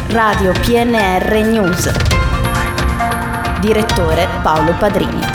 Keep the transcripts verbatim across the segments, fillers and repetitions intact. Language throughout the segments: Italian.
Radio P N R News. Direttore Paolo Padrini.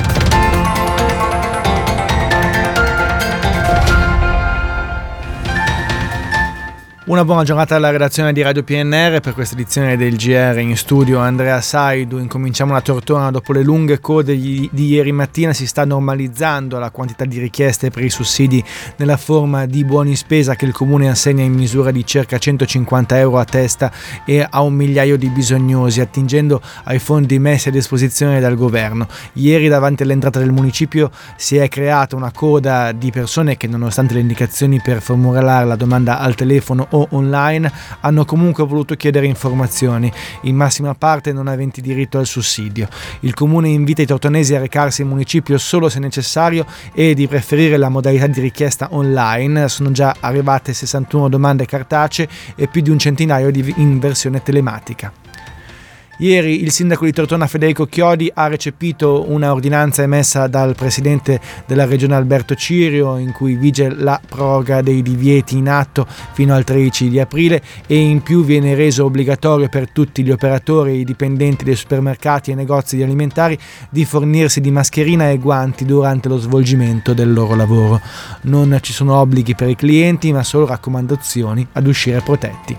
Una buona giornata alla redazione di Radio P N R. Per questa edizione del G R in studio Andrea Saidu. Incominciamo la tortona. Dopo le lunghe code di ieri mattina si sta normalizzando la quantità di richieste per i sussidi nella forma di buoni spesa che il Comune assegna in misura di circa centocinquanta euro a testa e a un migliaio di bisognosi, attingendo ai fondi messi a disposizione dal governo. Ieri davanti all'entrata del municipio si è creata una coda di persone che, nonostante le indicazioni per formulare la domanda al telefono o online, hanno comunque voluto chiedere informazioni, in massima parte non aventi diritto al sussidio. Il Comune invita i tortonesi a recarsi in municipio solo se necessario e di preferire la modalità di richiesta online. Sono già arrivate sessantuno domande cartacee e più di un centinaio di in versione telematica. Ieri il sindaco di Tortona Federico Chiodi ha recepito una ordinanza emessa dal presidente della regione Alberto Cirio, in cui vige la proroga dei divieti in atto fino al tredici di aprile, e in più viene reso obbligatorio per tutti gli operatori e i dipendenti dei supermercati e negozi di alimentari di fornirsi di mascherina e guanti durante lo svolgimento del loro lavoro. Non ci sono obblighi per i clienti, ma solo raccomandazioni ad uscire protetti.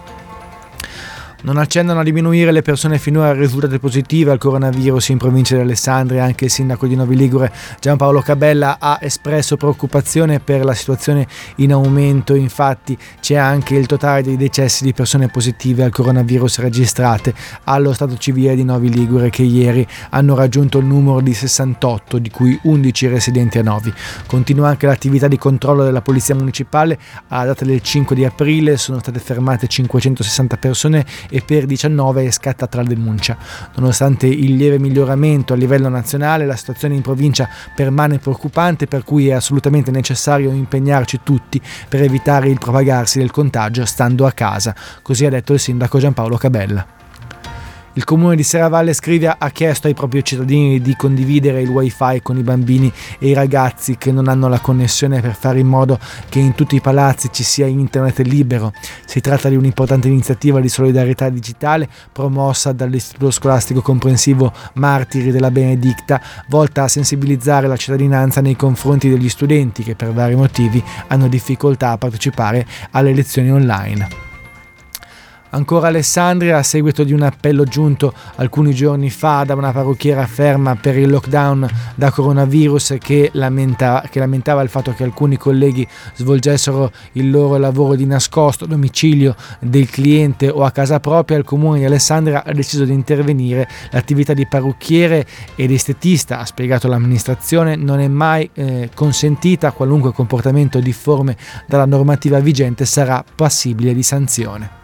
Non accennano a diminuire le persone finora risultate positive al coronavirus in provincia di Alessandria. Anche il sindaco di Novi Ligure Giampaolo Cabella ha espresso preoccupazione per la situazione in aumento. Infatti c'è anche il totale dei decessi di persone positive al coronavirus registrate allo stato civile di Novi Ligure, che ieri hanno raggiunto il numero di sessantotto, di cui undici residenti a Novi. Continua anche l'attività di controllo della polizia municipale. A data del cinque di aprile sono state fermate cinquecentosessanta persone e per diciannove è scattata la denuncia. Nonostante il lieve miglioramento a livello nazionale, la situazione in provincia permane preoccupante, per cui è assolutamente necessario impegnarci tutti per evitare il propagarsi del contagio stando a casa. Così ha detto il sindaco Giampaolo Cabella. Il comune di Serravalle Scrivia ha chiesto ai propri cittadini di condividere il wifi con i bambini e i ragazzi che non hanno la connessione, per fare in modo che in tutti i palazzi ci sia internet libero. Si tratta di un'importante iniziativa di solidarietà digitale promossa dall'Istituto Scolastico Comprensivo Martiri della Benedicta, volta a sensibilizzare la cittadinanza nei confronti degli studenti che per vari motivi hanno difficoltà a partecipare alle lezioni online. Ancora Alessandria, a seguito di un appello giunto alcuni giorni fa da una parrucchiera ferma per il lockdown da coronavirus, che, lamenta, che lamentava il fatto che alcuni colleghi svolgessero il loro lavoro di nascosto a domicilio del cliente o a casa propria, il comune di Alessandria ha deciso di intervenire. L'attività di parrucchiere ed estetista, ha spiegato l'amministrazione, non è mai eh, consentita. Qualunque comportamento difforme dalla normativa vigente sarà passibile di sanzione.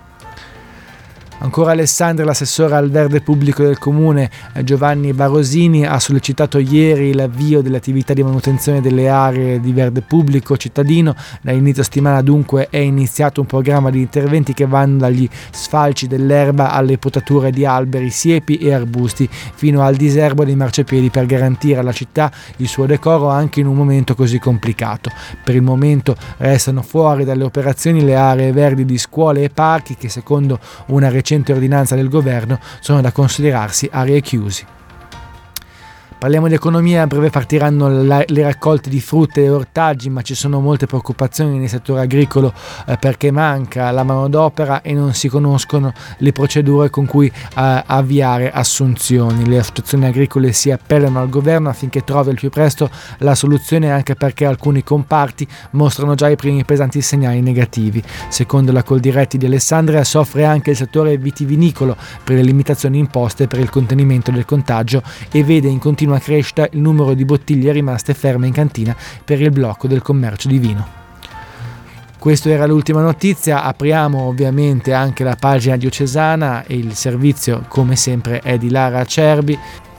Ancora Alessandria, l'assessore al verde pubblico del comune Giovanni Barosini ha sollecitato ieri l'avvio delle attività di manutenzione delle aree di verde pubblico cittadino. Da inizio settimana dunque è iniziato un programma di interventi che vanno dagli sfalci dell'erba alle potature di alberi, siepi e arbusti fino al diserbo dei marciapiedi, per garantire alla città il suo decoro anche in un momento così complicato. Per il momento restano fuori dalle operazioni le aree verdi di scuole e parchi, che secondo una recente ordinanza del governo sono da considerarsi aree chiusi. Parliamo di economia. A breve partiranno la, le raccolte di frutte e ortaggi, ma ci sono molte preoccupazioni nel settore agricolo eh, perché manca la manodopera e non si conoscono le procedure con cui eh, avviare assunzioni. Le associazioni agricole si appellano al governo affinché trovi al più presto la soluzione, anche perché alcuni comparti mostrano già i primi pesanti segnali negativi. Secondo la Coldiretti di Alessandria soffre anche il settore vitivinicolo per le limitazioni imposte per il contenimento del contagio e vede in continua crescita il numero di bottiglie rimaste ferme in cantina per il blocco del commercio di vino. Questa era l'ultima notizia. Apriamo ovviamente anche la pagina diocesana e il servizio, come sempre, è di Lara Acerbi.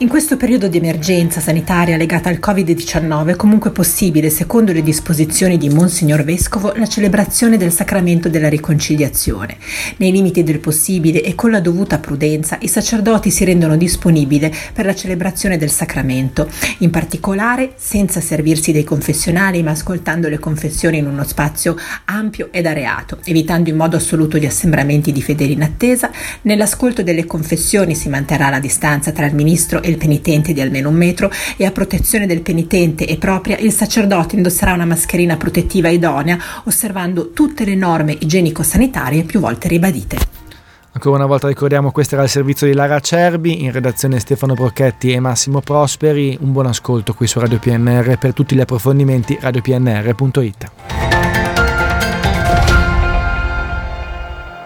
In questo periodo di emergenza sanitaria legata al covid diciannove è comunque possibile, secondo le disposizioni di Monsignor Vescovo, la celebrazione del sacramento della riconciliazione. Nei limiti del possibile e con la dovuta prudenza, i sacerdoti si rendono disponibili per la celebrazione del sacramento, in particolare senza servirsi dei confessionali ma ascoltando le confessioni in uno spazio ampio ed areato, evitando in modo assoluto gli assembramenti di fedeli in attesa. Nell'ascolto delle confessioni si manterrà la distanza tra il ministro e il penitente di almeno un metro e a protezione del penitente e propria il sacerdote indosserà una mascherina protettiva idonea, osservando tutte le norme igienico-sanitarie più volte ribadite. Ancora una volta ricordiamo, questo era il servizio di Lara Cerbi, in redazione Stefano Procchetti e Massimo Prosperi. Un buon ascolto qui su Radio P N R. Per tutti gli approfondimenti radio p n r punto it.